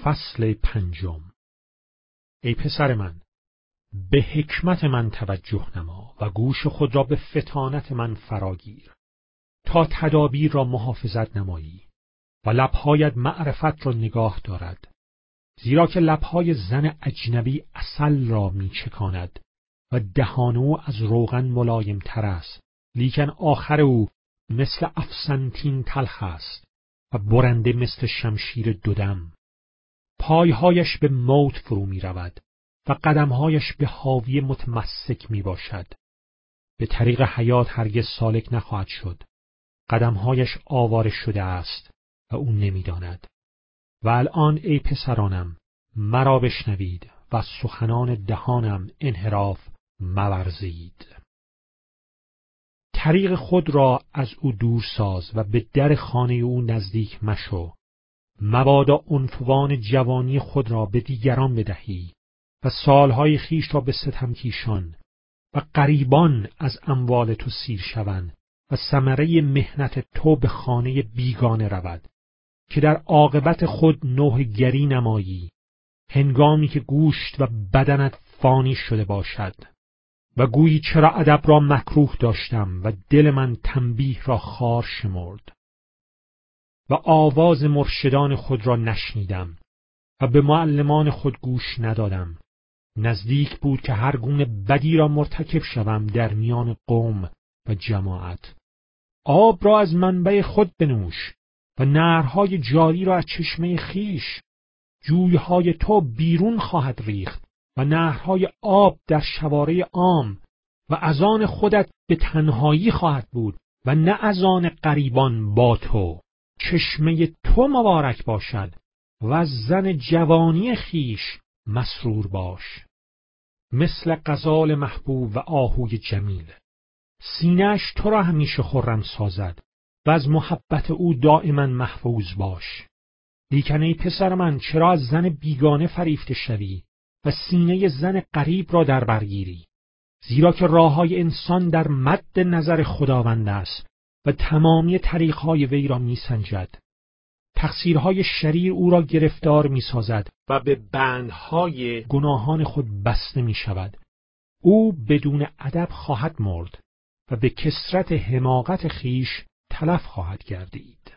فصل 5. ای پسر من، به حکمت من توجه نما و گوش خود را به فطانت من فراگیر، تا تدابیر را محافظت نمایی و لبهایت معرفت را نگاه دارد، زیرا که لبهای زن اجنبی عسل را می چکاند و دهان او از روغن ملایم تر است، لیکن آخر او مثل افسنتین تلخ است و برنده مثل شمشیر دودم. پایهایش به موت فرو می رود و قدمهایش به حاوی متمسک می باشد. به طریق حیات هرگز سالک نخواهد شد. قدمهایش آواره شده است و او نمی داند. و الان ای پسرانم، مرا بشنوید و سخنان دهانم انحراف مورزید. طریق خود را از او دور ساز و به در خانه او نزدیک مشو. مبادا عنفوان جوانی خود را به دیگران بدهی و سالهای خیش را به ستمکیشان و غریبان از اموال تو سیر شوند و ثمره محنت تو به خانه بیگانه رود، که در عاقبت خود نوح گری نمایی، هنگامی که گوشت و بدنت فانی شده باشد و گویی چرا ادب را مکروه داشتم و دل من تنبیه را خار شمرد و آواز مرشدان خود را نشنیدم و به معلمان خود گوش ندادم. نزدیک بود که هر گونه بدی را مرتکب شوم در میان قوم و جماعت. آب را از منبع خود بنوش و نهرهای جاری را از چشمه خیش. جویهای تو بیرون خواهد ریخت و نهرهای آب در شوارع عام، و از آن خودت به تنهایی خواهد بود و نه از آن غریبان با تو. چشمه تو مبارک باشد و از زن جوانی خیش مسرور باش. مثل غزال محبوب و آهوی جمیل، سینه‌اش تو را همیشه خرم سازد و از محبت او دائما محفوظ باش. لیکن ای پسر من، چرا از زن بیگانه فریفته شوی و سینه زن غریب را در برگیری؟ زیرا که راههای انسان در مد نظر خداوند است و تمامی طریقهای وی را می سنجد. تقصیرهای شریر او را گرفتار می سازد و به بندهای گناهان خود بسته می شود. او بدون ادب خواهد مرد و به کثرت حماقت خیش تلف خواهد گردید.